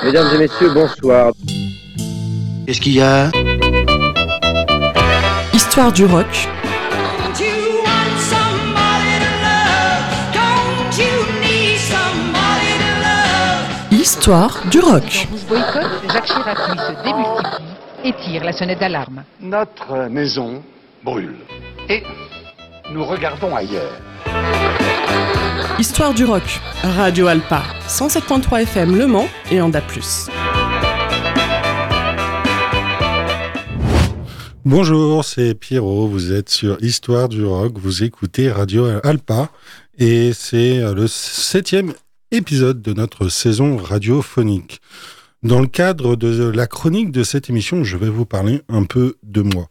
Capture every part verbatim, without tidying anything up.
Mesdames et messieurs, bonsoir. Qu'est-ce qu'il y a ? Histoire du rock. Histoire du rock. Bouche boycott, Jacques Chirac lui se démultiplie et tire la sonnette d'alarme. Notre maison brûle. Et nous regardons ailleurs. Histoire du rock. Radio Alpa, cent sept virgule trois F M Le Mans et en A plus. Bonjour, c'est Pierrot, vous êtes sur Histoire du rock, vous écoutez Radio Alpa et c'est le septième épisode de notre saison radiophonique. Dans le cadre de la chronique de cette émission, je vais vous parler un peu de moi.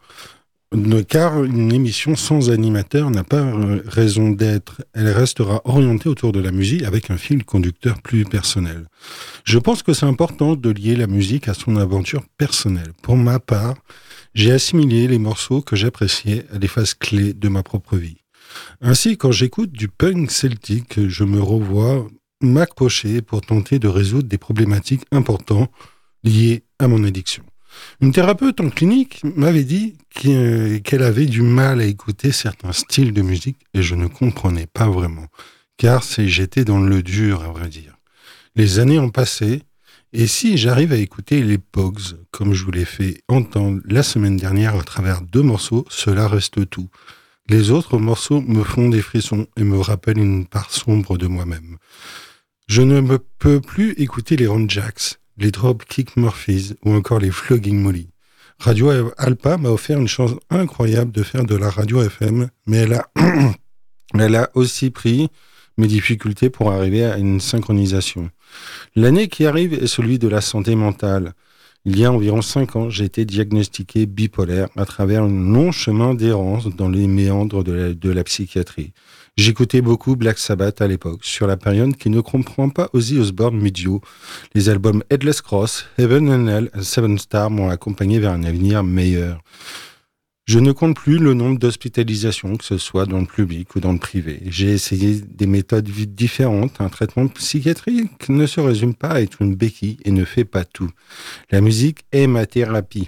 Car une émission sans animateur n'a pas raison d'être. Elle restera orientée autour de la musique avec un fil conducteur plus personnel. Je pense que c'est important de lier la musique à son aventure personnelle. Pour ma part, j'ai assimilé les morceaux que j'appréciais à des phases clés de ma propre vie. Ainsi, quand j'écoute du punk celtique, je me revois m'accrocher pour tenter de résoudre des problématiques importantes liées à mon addiction. Une thérapeute en clinique m'avait dit qu'elle avait du mal à écouter certains styles de musique et je ne comprenais pas vraiment, car c'est, j'étais dans le dur, à vrai dire. Les années ont passé, et si j'arrive à écouter les Pogues, comme je vous l'ai fait entendre la semaine dernière à travers deux morceaux, cela reste tout. Les autres morceaux me font des frissons et me rappellent une part sombre de moi-même. Je ne me peux plus écouter les Ron Jacks, les Dropkick Murphys ou encore les Flogging Molly. Radio Alpa m'a offert une chance incroyable de faire de la radio F M, mais elle a, elle a aussi pris mes difficultés pour arriver à une synchronisation. L'année qui arrive est celui de la santé mentale. Il y a environ cinq ans, j'ai été diagnostiqué bipolaire à travers un long chemin d'errance dans les méandres de la, de la psychiatrie. J'écoutais beaucoup Black Sabbath à l'époque, sur la période qui ne comprend pas Ozzy Osbourne Medio. Les albums Headless Cross, Heaven and Hell et Seven Star m'ont accompagné vers un avenir meilleur. Je ne compte plus le nombre d'hospitalisations, que ce soit dans le public ou dans le privé. J'ai essayé des méthodes différentes. Un traitement psychiatrique ne se résume pas à être une béquille et ne fait pas tout. La musique est ma thérapie.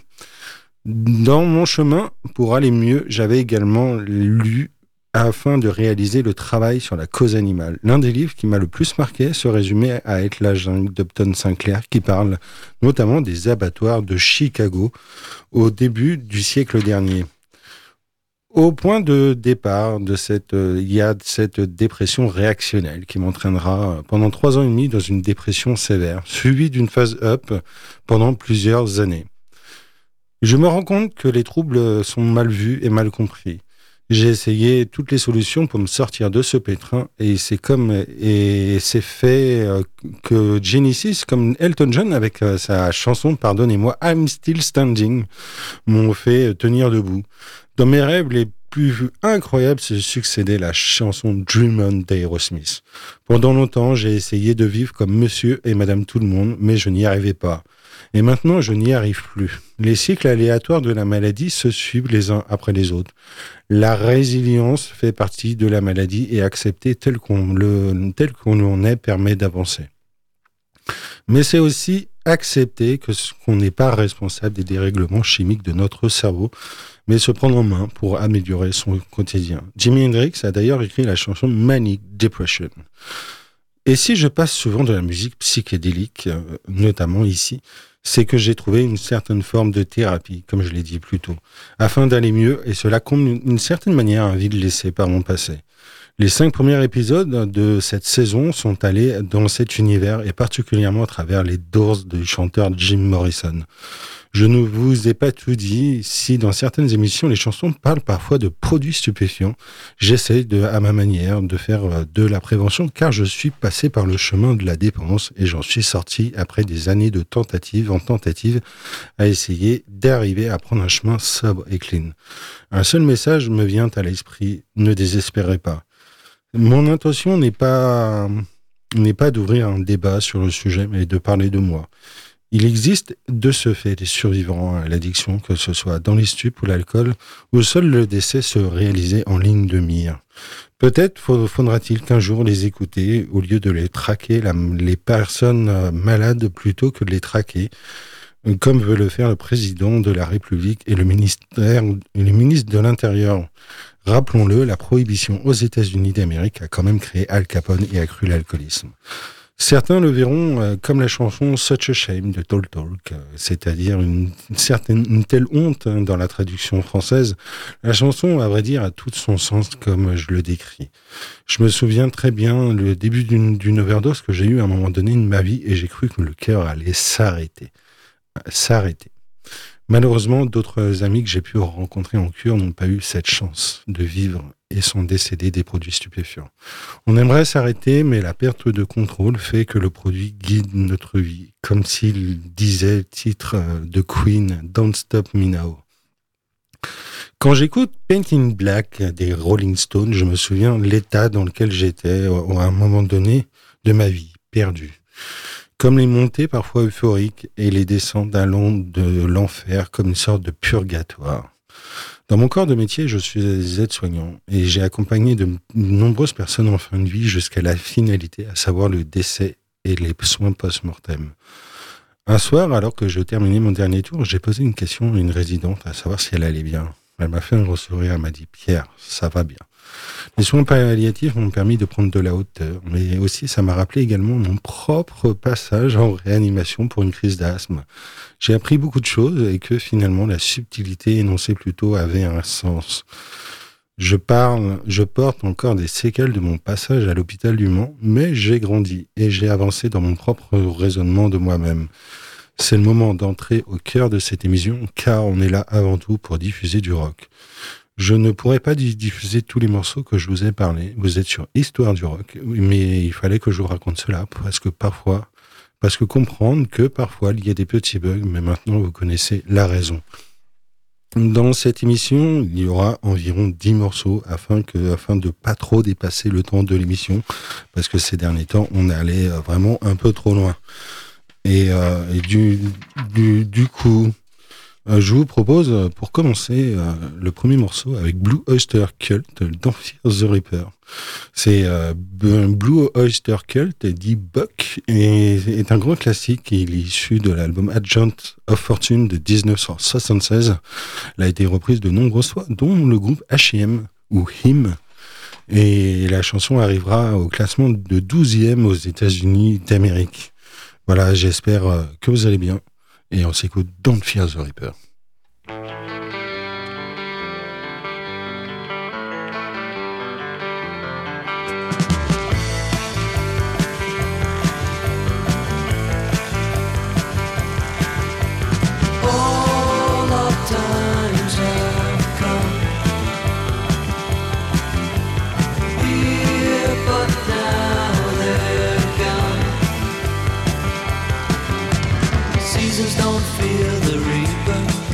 Dans mon chemin, pour aller mieux, j'avais également lu afin de réaliser le travail sur la cause animale. L'un des livres qui m'a le plus marqué se résumait à être La jungle d'Upton Sinclair, qui parle notamment des abattoirs de Chicago au début du siècle dernier. Au point de départ de cette, euh, il y a cette dépression réactionnelle qui m'entraînera pendant trois ans et demi dans une dépression sévère, suivie d'une phase up pendant plusieurs années. Je me rends compte que les troubles sont mal vus et mal compris. J'ai essayé toutes les solutions pour me sortir de ce pétrin et c'est comme et c'est fait que Genesis, comme Elton John avec sa chanson Pardonnez-moi, I'm Still Standing, m'ont fait tenir debout. Dans mes rêves les plus incroyables se succédait la chanson Dream On d'Aerosmith. Pendant longtemps, j'ai essayé de vivre comme Monsieur et Madame Tout le Monde, mais je n'y arrivais pas. Et maintenant, je n'y arrive plus. Les cycles aléatoires de la maladie se suivent les uns après les autres. La résilience fait partie de la maladie et accepter tel qu'on le, tel qu'on est permet d'avancer. Mais c'est aussi accepter que, qu'on n'est pas responsable des dérèglements chimiques de notre cerveau, mais se prendre en main pour améliorer son quotidien. Jimi Hendrix a d'ailleurs écrit la chanson Manic Depression. Et si je passe souvent de la musique psychédélique, notamment ici, c'est que j'ai trouvé une certaine forme de thérapie, comme je l'ai dit plus tôt, afin d'aller mieux, et cela comble d'une certaine manière un vide laissé par mon passé. Les cinq premiers épisodes de cette saison sont allés dans cet univers, et particulièrement à travers les Doors du chanteur Jim Morrison. Je ne vous ai pas tout dit, si dans certaines émissions les chansons parlent parfois de produits stupéfiants, j'essaie de, à ma manière de faire de la prévention car je suis passé par le chemin de la dépendance et j'en suis sorti après des années de tentatives en tentatives à essayer d'arriver à prendre un chemin sobre et clean. Un seul message me vient à l'esprit, ne désespérez pas. Mon intention n'est pas, n'est pas d'ouvrir un débat sur le sujet mais de parler de moi. Il existe de ce fait des survivants à l'addiction, que ce soit dans les stupes ou l'alcool, où seul le décès se réalisait en ligne de mire. Peut-être faudra-t-il qu'un jour les écouter, au lieu de les traquer, la, les personnes malades, plutôt que de les traquer, comme veut le faire le président de la République et le ministère, et le ministre de l'Intérieur. Rappelons-le, la prohibition aux États-Unis d'Amérique a quand même créé Al Capone et accru l'alcoolisme. Certains le verront euh, comme la chanson Such a Shame de Talk Talk, euh, c'est-à-dire une, une certaine, une telle honte hein, dans la traduction française. La chanson, à vrai dire, a tout son sens comme je le décris. Je me souviens très bien le début d'une, d'une overdose que j'ai eue à un moment donné de ma vie et j'ai cru que le cœur allait s'arrêter. S'arrêter. Malheureusement, d'autres amis que j'ai pu rencontrer en cure n'ont pas eu cette chance de vivre et sont décédés des produits stupéfiants. On aimerait s'arrêter, mais la perte de contrôle fait que le produit guide notre vie, comme s'il disait le titre de Queen, Don't Stop Me Now. Quand j'écoute Paint in Black des Rolling Stones, je me souviens de l'état dans lequel j'étais à un moment donné de ma vie, perdu. Comme les montées parfois euphoriques et les descentes allant de l'enfer comme une sorte de purgatoire. Dans mon corps de métier, je suis aide-soignant et j'ai accompagné de nombreuses personnes en fin de vie jusqu'à la finalité, à savoir le décès et les soins post-mortem. Un soir, alors que je terminais mon dernier tour, j'ai posé une question à une résidente, à savoir si elle allait bien. Elle m'a fait un gros sourire, elle m'a dit « Pierre, ça va bien ». Les soins palliatifs m'ont permis de prendre de la hauteur, mais aussi ça m'a rappelé également mon propre passage en réanimation pour une crise d'asthme. J'ai appris beaucoup de choses et que finalement la subtilité énoncée plus tôt avait un sens. Je parle, je porte encore des séquelles de mon passage à l'hôpital du Mans, mais j'ai grandi et j'ai avancé dans mon propre raisonnement de moi-même. C'est le moment d'entrer au cœur de cette émission, car on est là avant tout pour diffuser du rock. Je ne pourrais pas diffuser tous les morceaux que je vous ai parlé. Vous êtes sur Histoire du rock, mais il fallait que je vous raconte cela parce que parfois, parce que comprendre que parfois il y a des petits bugs, mais maintenant vous connaissez la raison. Dans cette émission, il y aura environ dix morceaux afin que, afin de pas trop dépasser le temps de l'émission, parce que ces derniers temps, on allait vraiment un peu trop loin. Et, euh, et du, du, du coup, euh, je vous propose, pour commencer, euh, le premier morceau avec Blue Oyster Cult, dans Fear the Reaper. C'est euh, Blue Oyster Cult, dit Buck, et est un grand classique. Il est issu de l'album Agent of Fortune de dix-neuf cent soixante-seize. Elle a été reprise de nombreuses fois, dont le groupe H et M ou Him. Et la chanson arrivera au classement de douzième aux États-Unis d'Amérique. Voilà, j'espère que vous allez bien. Et on s'écoute Don't Fear the Reaper. Seasons don't fear the reaper.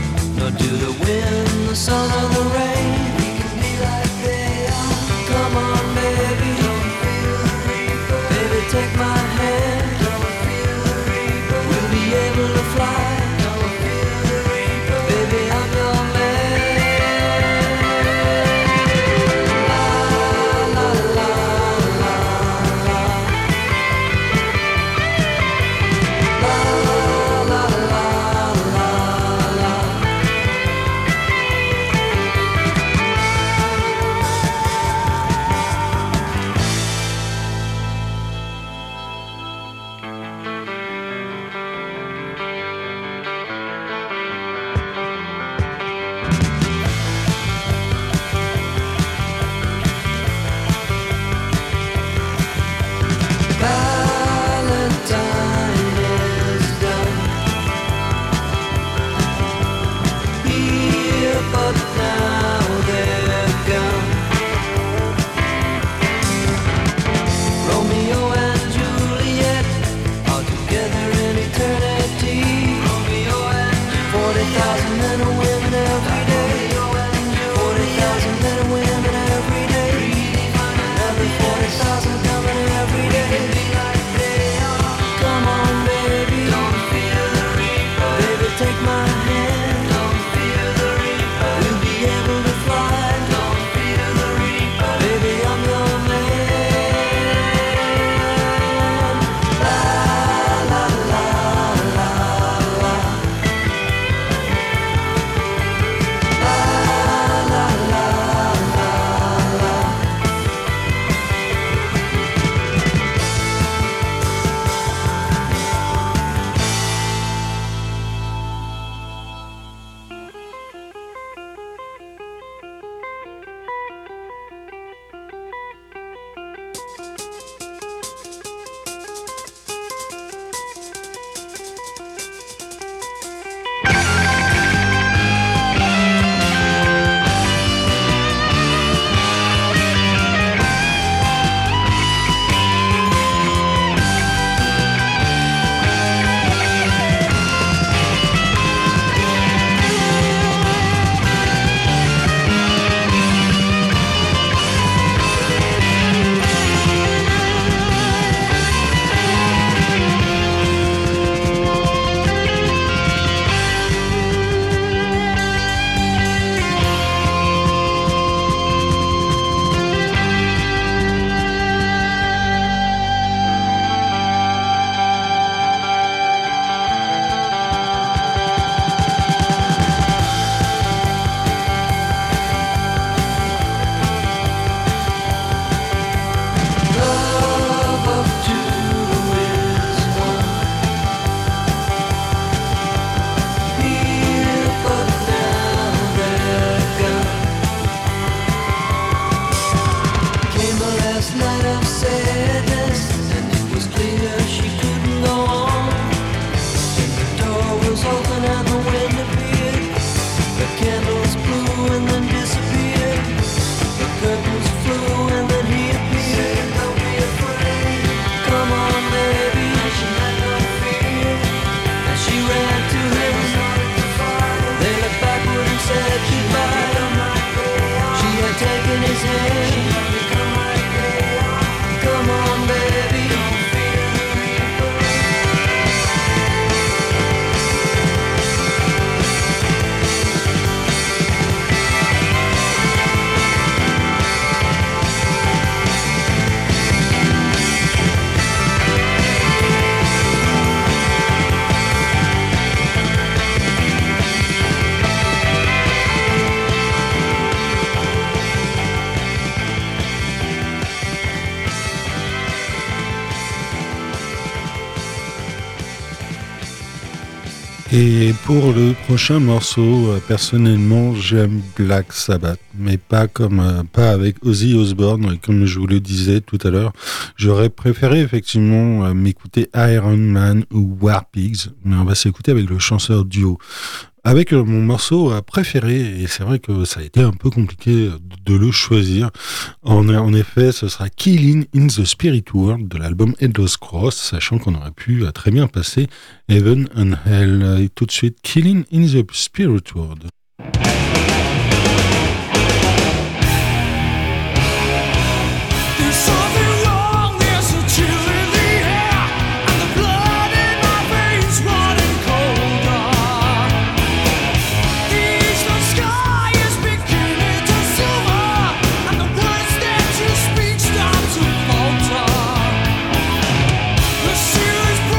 Et pour le prochain morceau, euh, personnellement, j'aime Black Sabbath, mais pas comme euh, pas avec Ozzy Osbourne, comme je vous le disais tout à l'heure. J'aurais préféré effectivement euh, m'écouter Iron Man ou War Pigs, mais on va s'écouter avec le chanteur duo. Avec euh, mon morceau euh, préféré, et c'est vrai que ça a été un peu compliqué de le choisir. En, en effet, ce sera Killing in the Spirit World de l'album Headless Cross, sachant qu'on aurait pu euh, très bien passer Heaven and Hell. Et tout de suite, Killing in the Spirit World.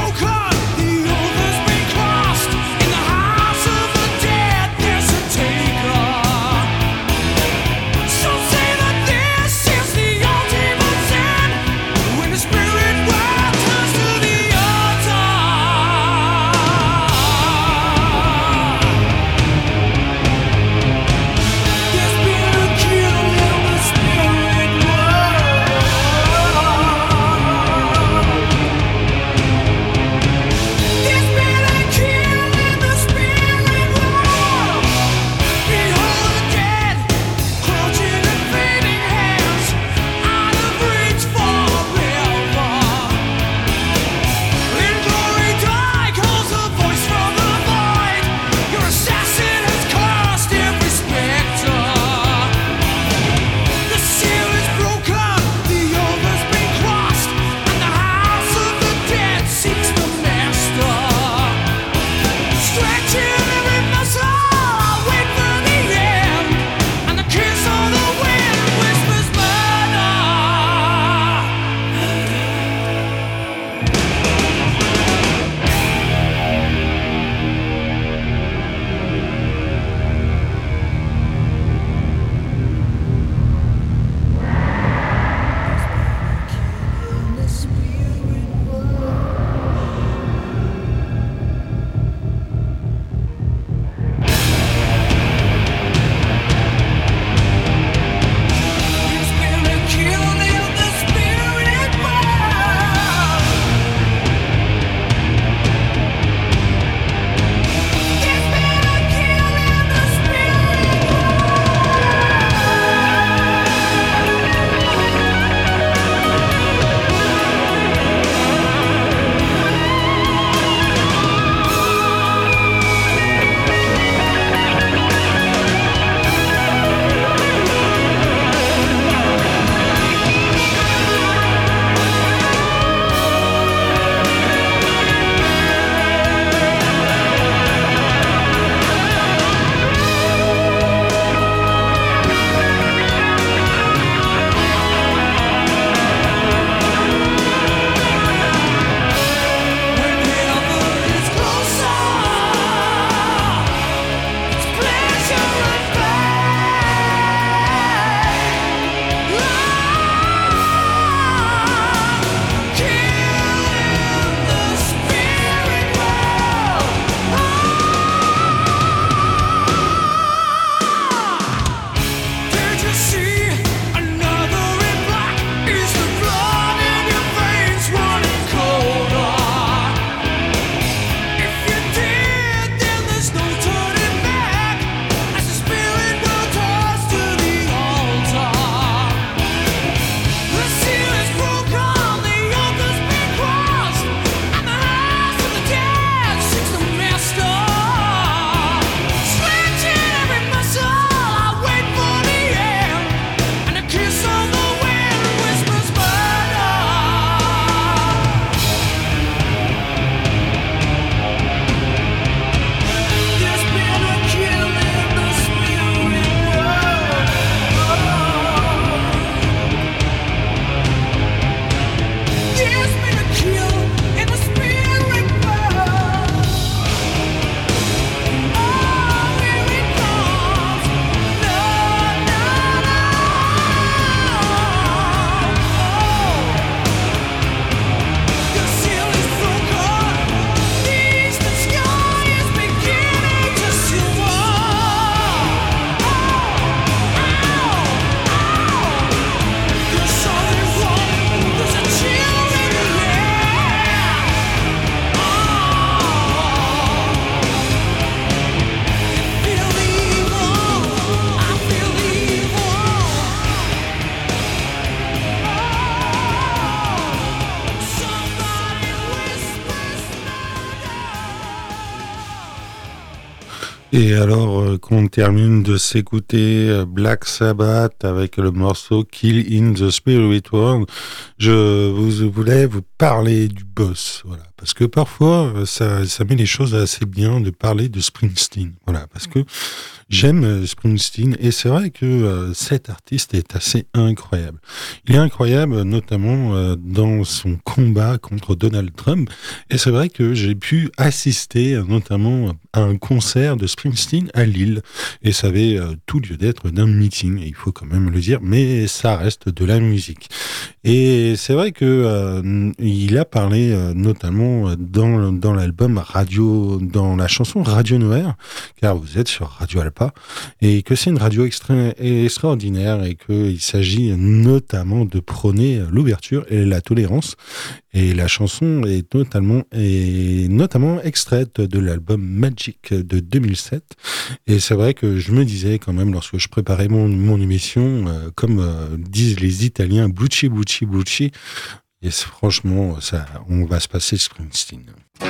Take Et alors euh, qu'on termine de s'écouter euh, Black Sabbath avec le morceau Kill in the Spirit World, je vous voulais vous parler du boss, voilà, parce que parfois ça, ça met les choses assez bien de parler de Springsteen, voilà, parce que j'aime Springsteen et c'est vrai que euh, cet artiste est assez incroyable. Il est incroyable notamment euh, dans son combat contre Donald Trump et c'est vrai que j'ai pu assister euh, notamment à un concert de Springsteen à Lille et ça avait euh, tout lieu d'être d'un meeting, et il faut quand même le dire, mais ça reste de la musique. Et c'est vrai que euh, il a parlé euh, notamment dans, dans l'album Radio, dans la chanson Radio Noir, car vous êtes sur Radio Alpa, et que c'est une radio extra, extraordinaire et qu'il s'agit notamment de prôner l'ouverture et la tolérance. Et la chanson est notamment, est notamment extraite de l'album Magic de deux mille sept. Et c'est vrai que je me disais quand même, lorsque je préparais mon, mon émission, euh, comme euh, disent les Italiens, Bucci, Bucci, Bucci. Et franchement, ça, on va se passer Springsteen.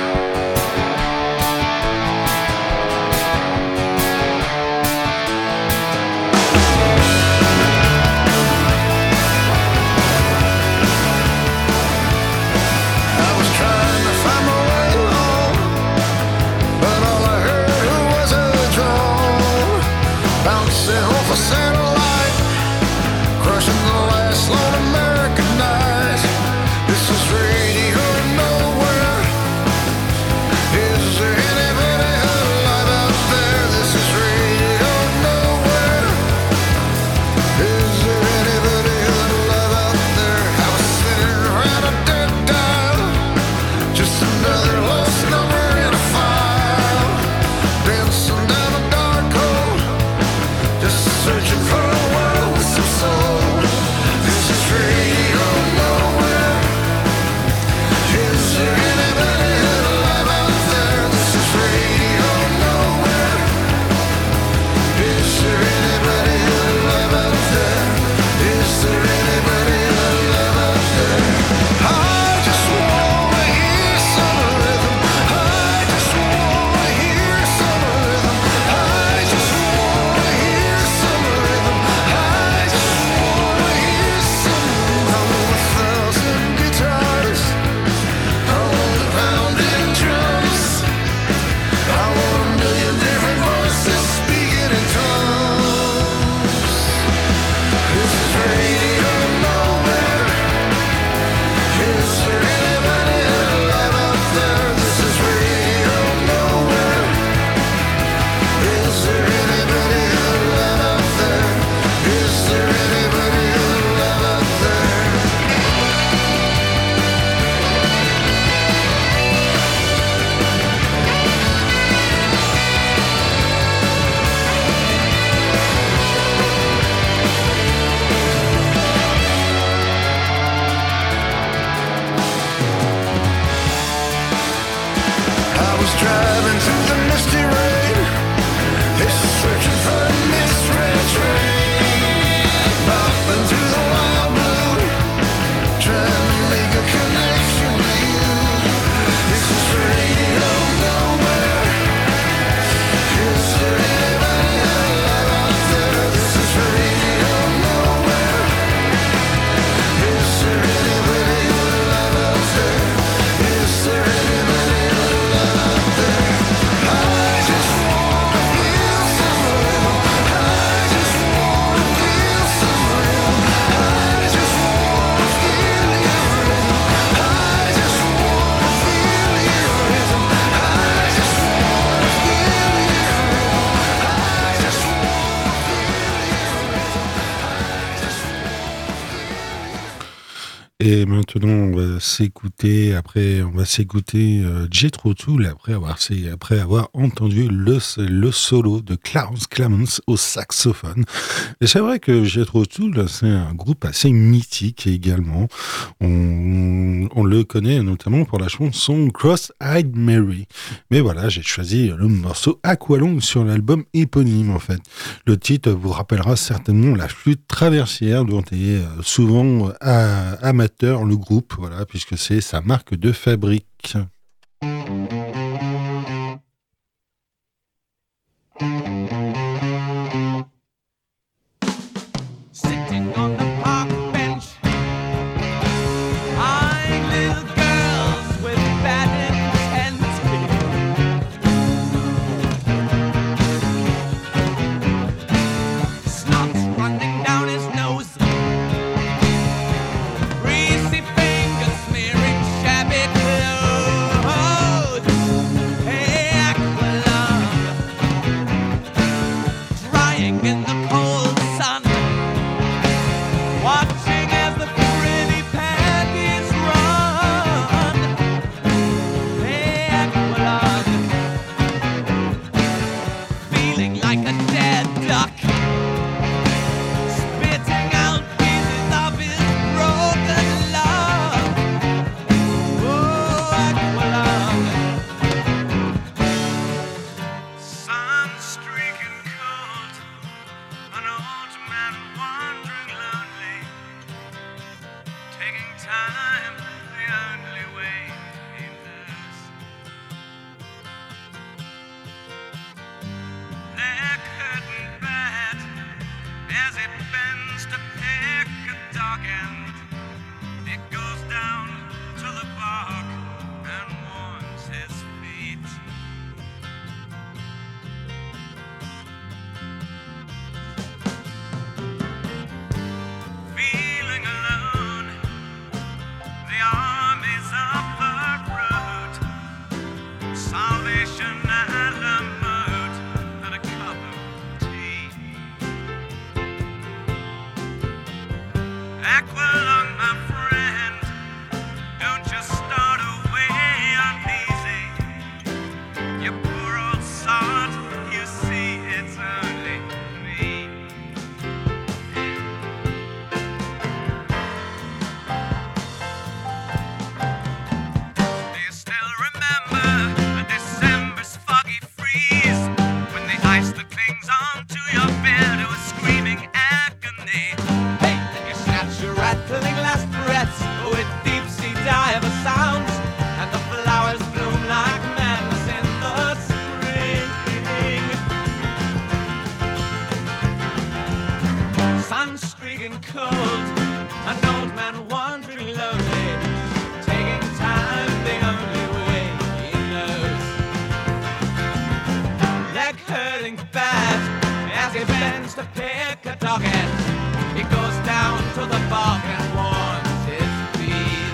Et maintenant, on va s'écouter, après, on va s'écouter euh, Jethro Tull, après avoir, après avoir entendu le, le solo de Clarence Clemons au saxophone. Et c'est vrai que Jethro Tull, c'est un groupe assez mythique également. On, on le connaît notamment pour la chanson Cross-Eyed Mary. Mais voilà, j'ai choisi le morceau Aqualung sur l'album éponyme, en fait. Le titre vous rappellera certainement la flûte traversière dont est souvent euh, amateur le groupe, voilà, puisque c'est sa marque de fabrique. cold, an old man wandering lonely, taking time the only way he knows. Leg hurting bad as he bends to pick a dog end. He goes down to the bog and warms his feet.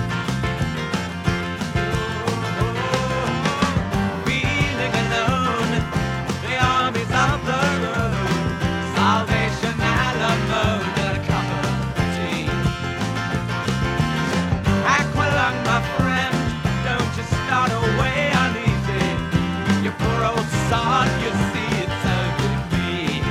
Feeling alone, the armies of the road, Salvation Alamo, and a cup of tea. Aqualung, my friend, don't you start away uneasy. You poor old sod, you see it's so good to me.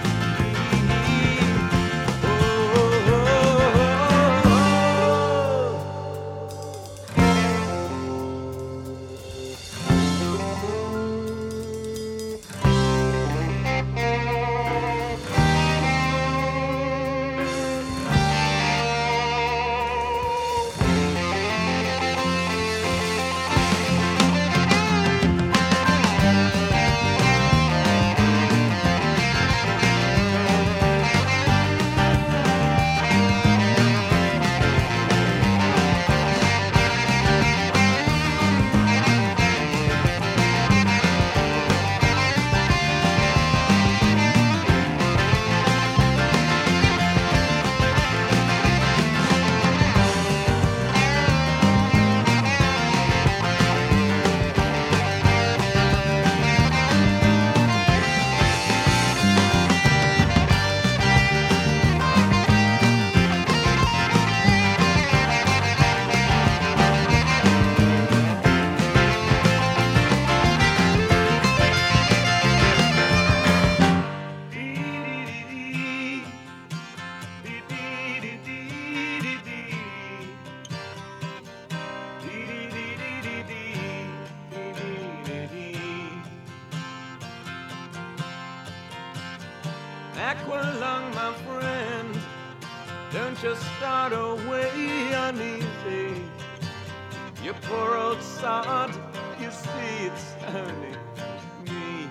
Aqualung, my friend, don't you start away uneasy. You poor old sod, you see it's only me.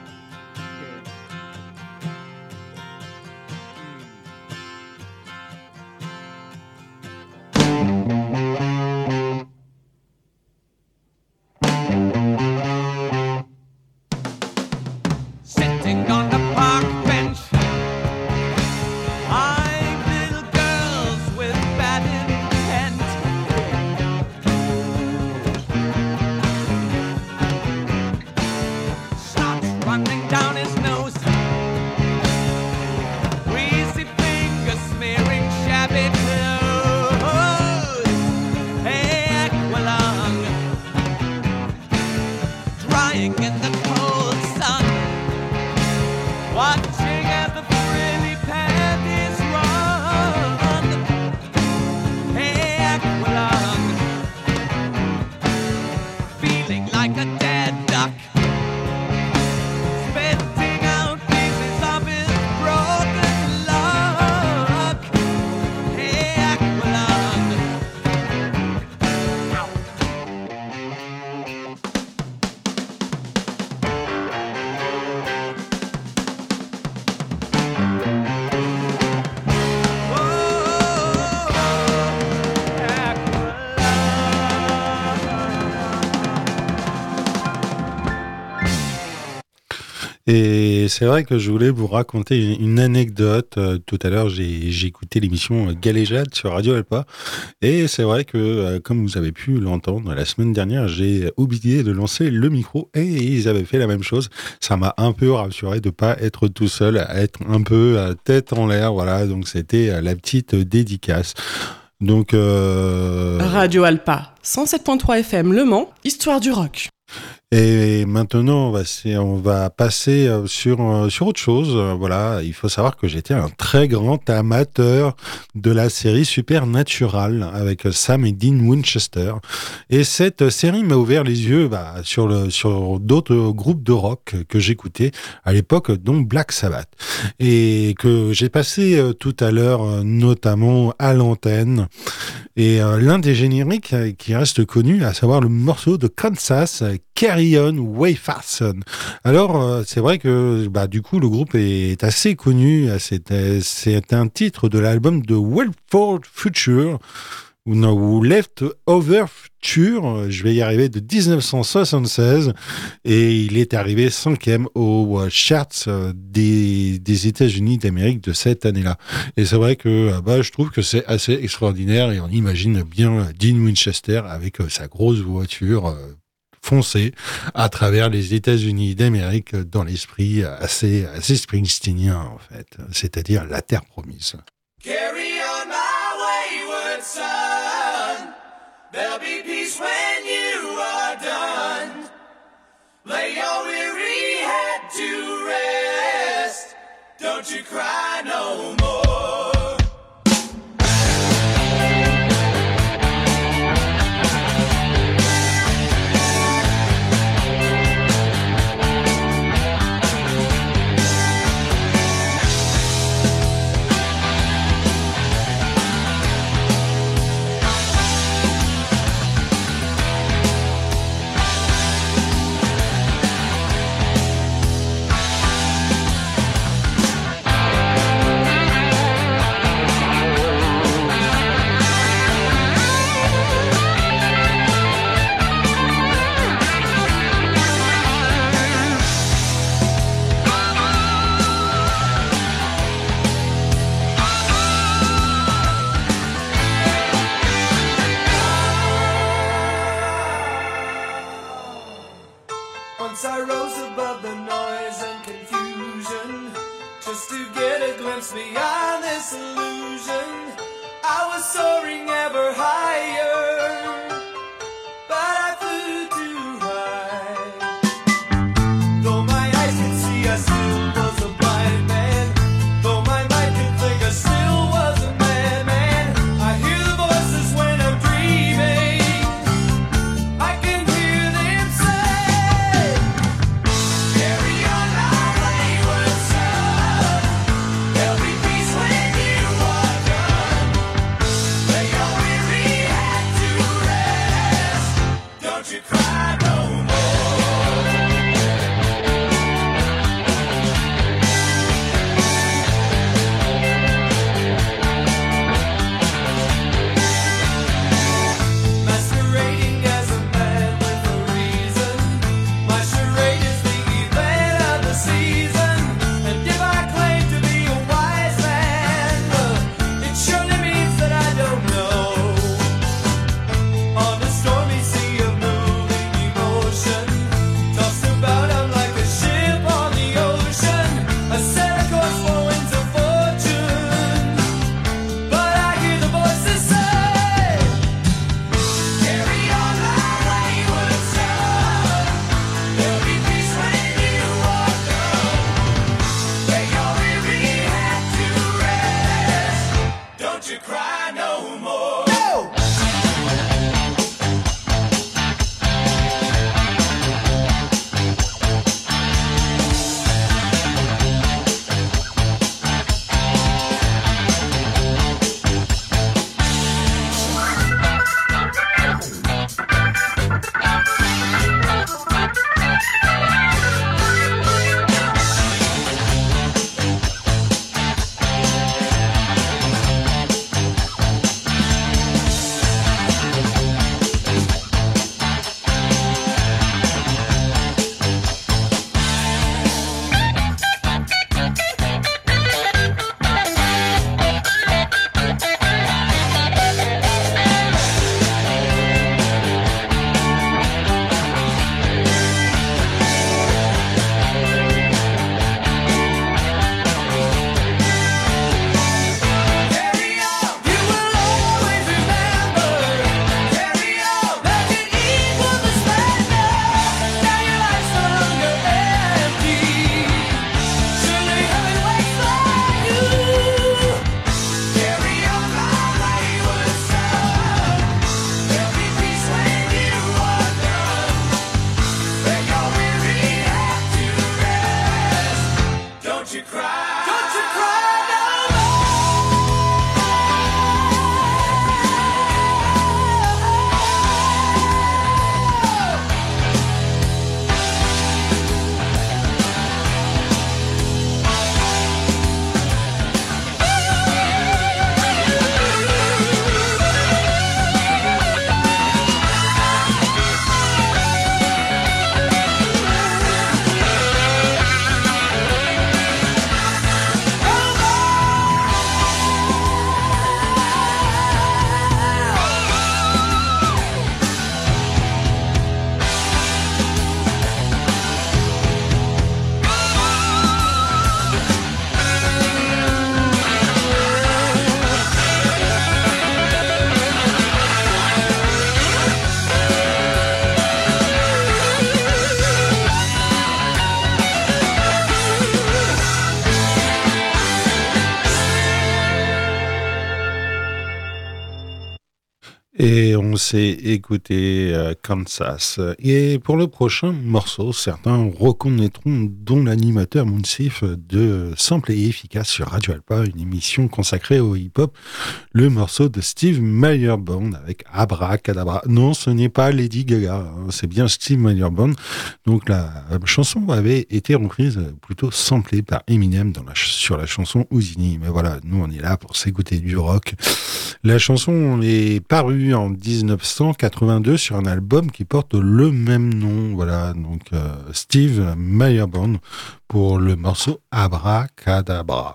Sitting on the park bench, eyeing little girls with bad intent. Starts running down his nose, greasy fingers smearing shabby clothes. Hey, Aqualung, drying in the cold sun, watching as the frilly panties run. Hey, Aqualung, feeling like a dead duck, spitting out pieces of his broken luck. Hey, Aqualung, Et c'est vrai que je voulais vous raconter une anecdote. Euh, tout à l'heure, j'ai, j'ai écouté l'émission Galéjade sur Radio Alpa. Et c'est vrai que, euh, comme vous avez pu l'entendre, la semaine dernière, j'ai oublié de lancer le micro et ils avaient fait la même chose. Ça m'a un peu rassuré de pas être tout seul, à être un peu à tête en l'air. Voilà, donc c'était la petite dédicace. Donc, euh... Radio Alpa, cent sept virgule trois F M Le Mans, Histoire du rock. Et maintenant, on va, on va passer sur, sur autre chose. Voilà, il faut savoir que j'étais un très grand amateur de la série Supernatural avec Sam et Dean Winchester. Et cette série m'a ouvert les yeux bah, sur, le, sur d'autres groupes de rock que j'écoutais à l'époque, dont Black Sabbath. Et que j'ai passé tout à l'heure, notamment à l'antenne. Et euh, l'un des génériques qui reste connu, à savoir le morceau de Kansas Carry On Way Fasten. Alors, euh, c'est vrai que bah, du coup, le groupe est assez connu. C'est, c'est un titre de l'album de Welford Future, ou, non, ou Left Over Future, je vais y arriver, de dix-neuf cent soixante-seize. Et il est arrivé cinquième au charts des, des États-Unis d'Amérique de cette année-là. Et c'est vrai que bah, je trouve que c'est assez extraordinaire. Et on imagine bien Dean Winchester avec sa grosse voiture foncer à travers les États-Unis d'Amérique dans l'esprit assez, assez springsteenien, en fait, c'est-à-dire la terre promise. Carry on my wayward son, there'll be peace when you are done. Lay your weary head to rest, don't you cry no more. Once I rose above the noise and confusion, just to get a glimpse beyond this illusion. I was soaring ever higher, but I flew too high. Though my eyes could see, I still was a blind man. Though my mind could think, I still was a madman. I hear the voices when I'm dreaming, I can hear them say, carry on my wayward son, there'll be peace when you are done. Lay your weary head to rest, don't you cry no more. Masquerading as a man with a reason, my charade is the event of the season. And if I claim to be a wise man, it surely means that I don't know. On the stormy sea of moving Et on s'est écouté euh, Kansas. Et pour le prochain morceau, certains reconnaîtront dont l'animateur Mounsif de Simple et Efficace sur Radio Alpa, une émission consacrée au hip-hop, le morceau de Steve Meyerborn avec Abracadabra. Non, ce n'est pas Lady Gaga, hein, c'est bien Steve Meyerborn. Donc la chanson avait été reprise, plutôt samplée par Eminem dans la ch- sur la chanson Houdini. Mais voilà, nous on est là pour s'écouter du rock. La chanson est parue en dix-neuf cent quatre-vingt-deux sur un album qui porte le même nom. Voilà, donc euh, Steve Meyerborn pour le morceau Abracadabra.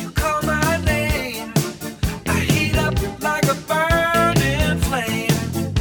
Like a burning flame.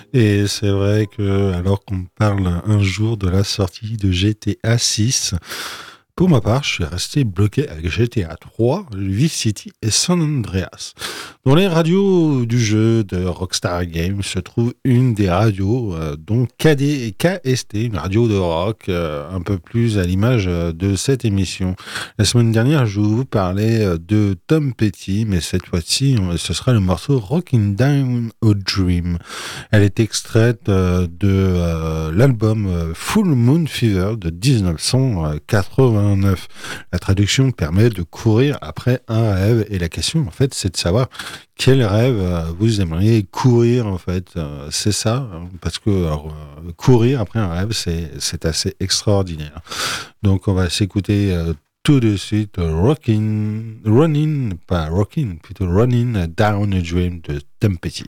Et c'est vrai que, alors qu'on parle un jour de la sortie de G T A six, pour ma part, je suis resté bloqué avec G T A trois, Vice City et San Andreas. Dans les radios du jeu de Rockstar Games se trouve une des radios, euh, dont K D et K S T, une radio de rock, euh, un peu plus à l'image de cette émission. La semaine dernière, je vous parlais de Tom Petty, mais cette fois-ci, ce sera le morceau Rockin' Down a Dream. Elle est extraite euh, de euh, l'album euh, Full Moon Fever de dix-neuf cent quatre-vingt-neuf. La traduction permet de courir après un rêve, et la question, en fait, c'est de savoir quel rêve vous aimeriez courir, en fait. C'est ça, parce que alors, courir après un rêve, c'est, c'est assez extraordinaire. Donc, on va s'écouter euh, tout de suite Rockin', Running, pas Rockin', plutôt Running Down a Dream de Tom Petty.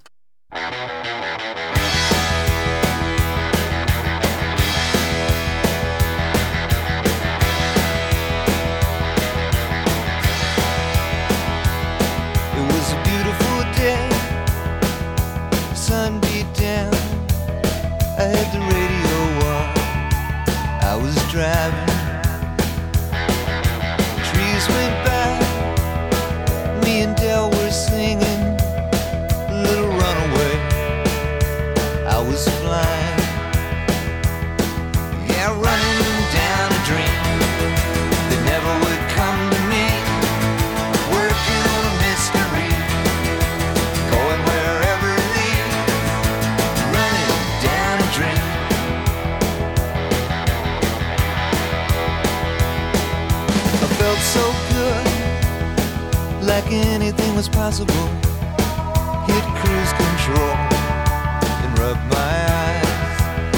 Sun beat down, I had the radio on, I was driving, trees went by, me and Del were singing, Little Runaway, I was flying, yeah, running down a dream, that never would come to me, working on a mystery, going wherever it leads. Felt so good, like anything was possible. Hit cruise control and rub my eyes.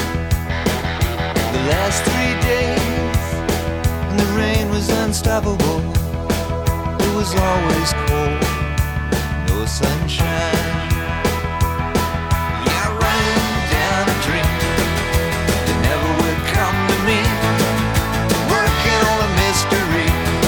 The last three days, and the rain was unstoppable. It was always cold, no sunshine. Yeah, running down a dream that never would come to me. Working on a mystery.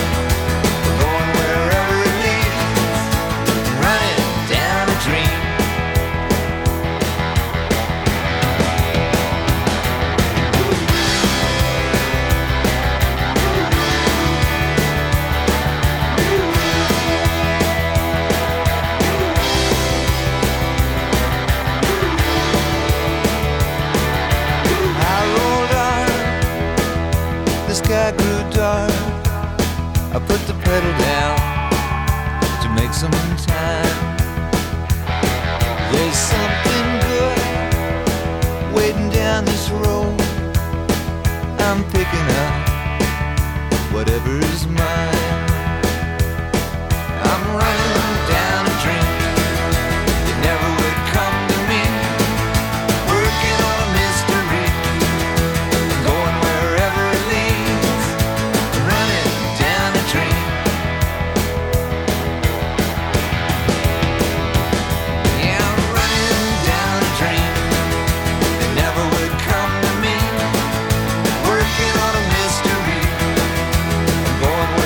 Sky grew dark, I put the pedal down to make some time. There's something good waiting down this road. I'm picking up whatever's mine. I'm running down a dream that never would come to me. Working on a mystery, going wherever it leads. Running down a dream. Yeah, I'm running down a dream that never would come to me. Working on a mystery, going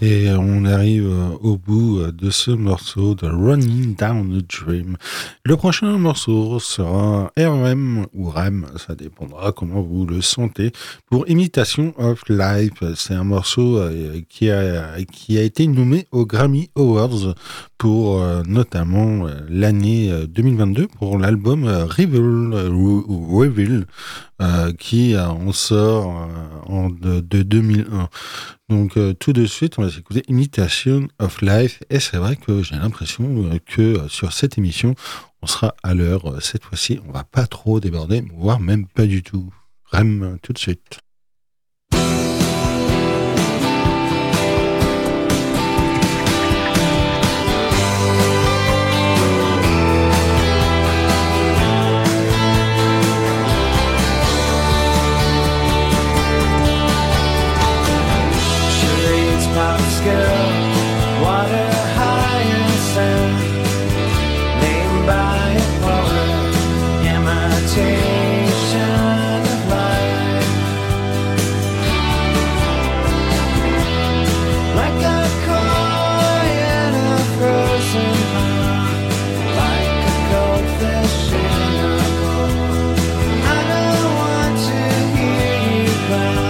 Et on arrive au bout de ce morceau de Running Down a Dream. Le prochain morceau sera R M ou R E M, ça dépendra comment vous le sentez, pour Imitation of Life. C'est un morceau qui a, qui a été nommé aux Grammy Awards pour euh, notamment euh, l'année deux mille vingt-deux pour l'album euh, Reveal, euh, Reveal euh, qui euh, en sort euh, en, de, de deux mille un. Donc euh, tout de suite, on va s'écouter Imitation of Life et c'est vrai que j'ai l'impression euh, que euh, sur cette émission, on sera à l'heure. Euh, cette fois-ci, on va pas trop déborder, voire même pas du tout. R E M tout de suite. Water high and sound, named by a poet, imitation of life. Like a koi in a frozen pond, like a goldfish in a bowl. I don't want to hear you cry.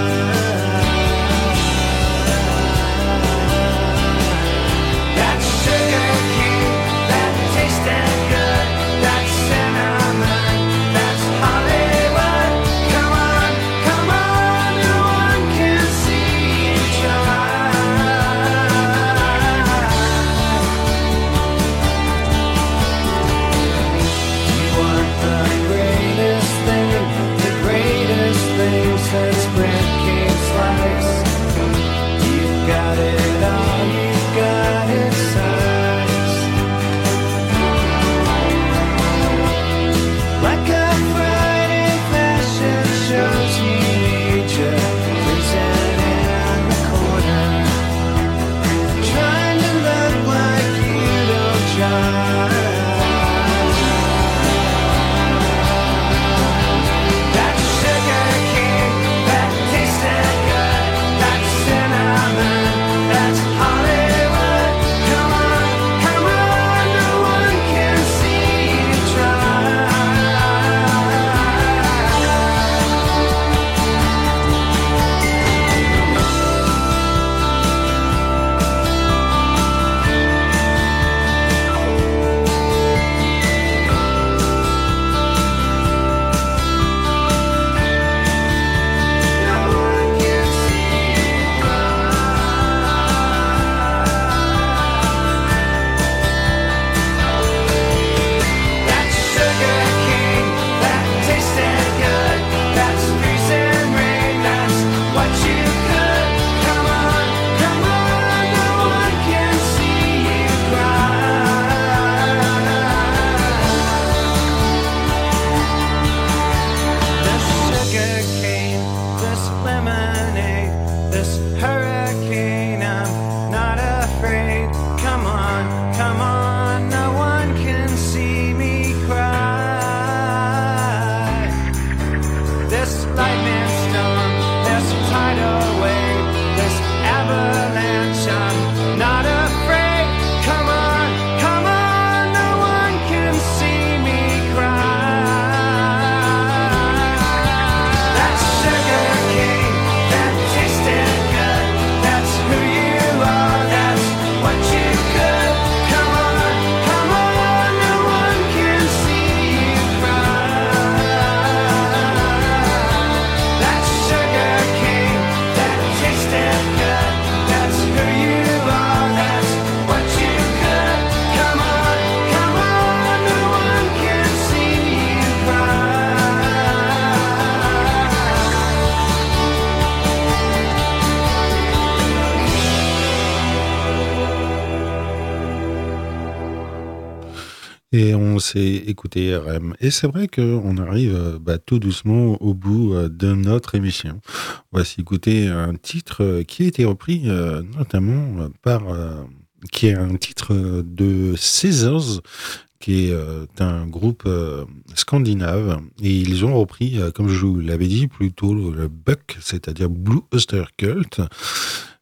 Et on s'est écouté R E M. Et c'est vrai qu'on arrive bah, tout doucement au bout de notre émission. On va s'écouter un titre qui a été repris euh, notamment par... Euh, qui est un titre de Scissors, qui est euh, un groupe euh, scandinave. Et ils ont repris, euh, comme je vous l'avais dit, plutôt le Buck, c'est-à-dire Blue Oyster Cult.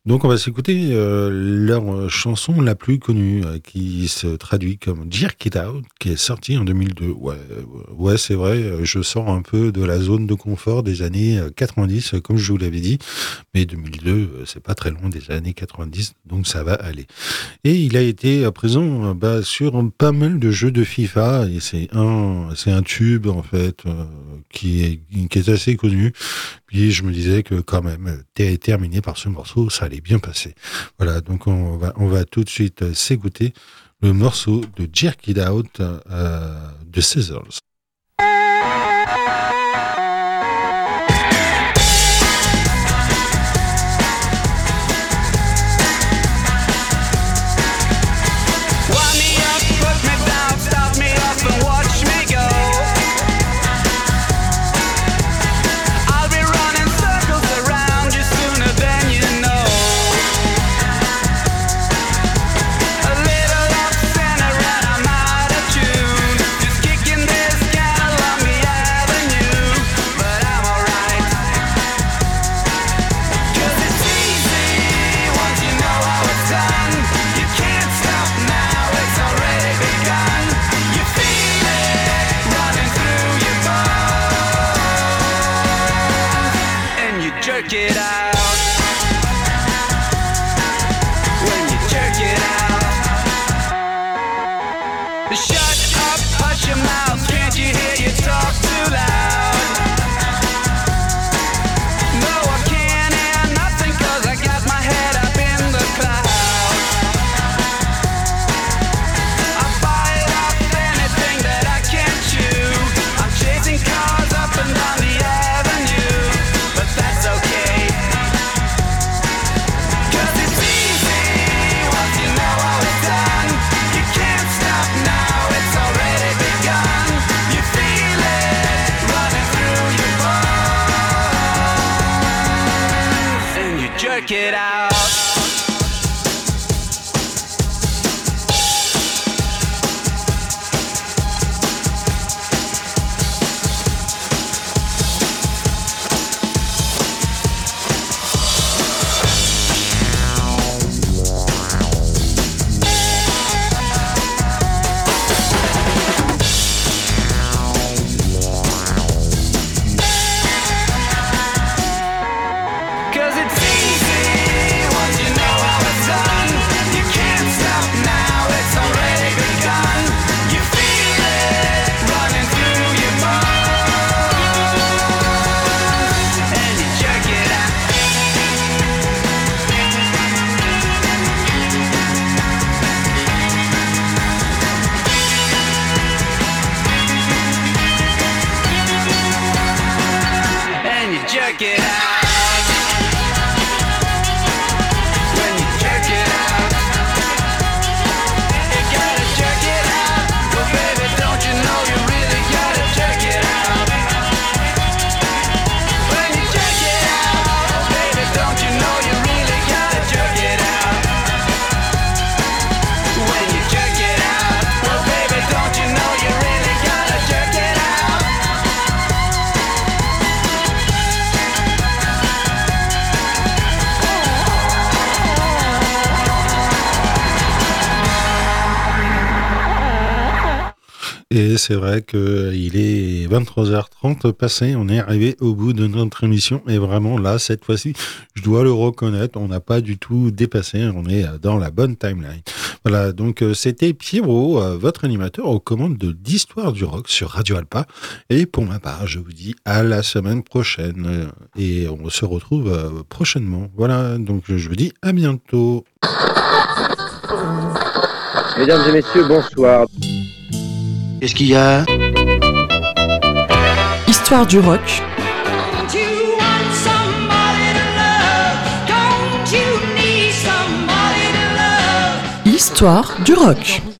Donc on va s'écouter euh, leur chanson la plus connue euh, qui se traduit comme Jerk It Out, qui est sortie en deux mille deux. Ouais, ouais, c'est vrai, je sors un peu de la zone de confort des années quatre-vingt-dix, comme je vous l'avais dit, mais deux mille deux, c'est pas très loin des années quatre-vingt-dix, donc ça va aller. Et il a été à présent bah, sur pas mal de jeux de FIFA, et c'est un, c'est un tube en fait euh, qui est, qui est assez connu. Puis je me disais que quand même, terminé par ce morceau, ça allait bien passer. Voilà, donc on va, on va tout de suite s'écouter le morceau de Jerk It Out euh, de Scissors. Jerk it out. When you jerk it out. Shut up, hush your mouth. Can't you hear you talk too loud? No, I can't hear nothing, cause I got my head up in the clouds. I bite off anything that I can chew. I'm chasing cars up and down the avenue, but that's okay. Jerk it out. Jerk it out. When you jerk it out, you gotta jerk it out. Well, baby, don't you know you really gotta jerk it out? When you jerk it out, oh, baby, don't you know you really gotta jerk it out? When you jerk it out, well, baby, don't you know you really gotta jerk it out? Et c'est vrai qu'il est vingt-trois heures trente passé, on est arrivé au bout de notre émission et vraiment là, cette fois-ci, je dois le reconnaître, on n'a pas du tout dépassé, on est dans la bonne timeline. Voilà, donc c'était Pierrot, votre animateur aux commandes de l'histoire du rock sur Radio Alpa. Et pour ma part, je vous dis à la semaine prochaine et on se retrouve prochainement. Voilà, donc je vous dis à bientôt. Mesdames et messieurs, bonsoir. Qu'est-ce qu'il y a ? Histoire du rock. Histoire du rock.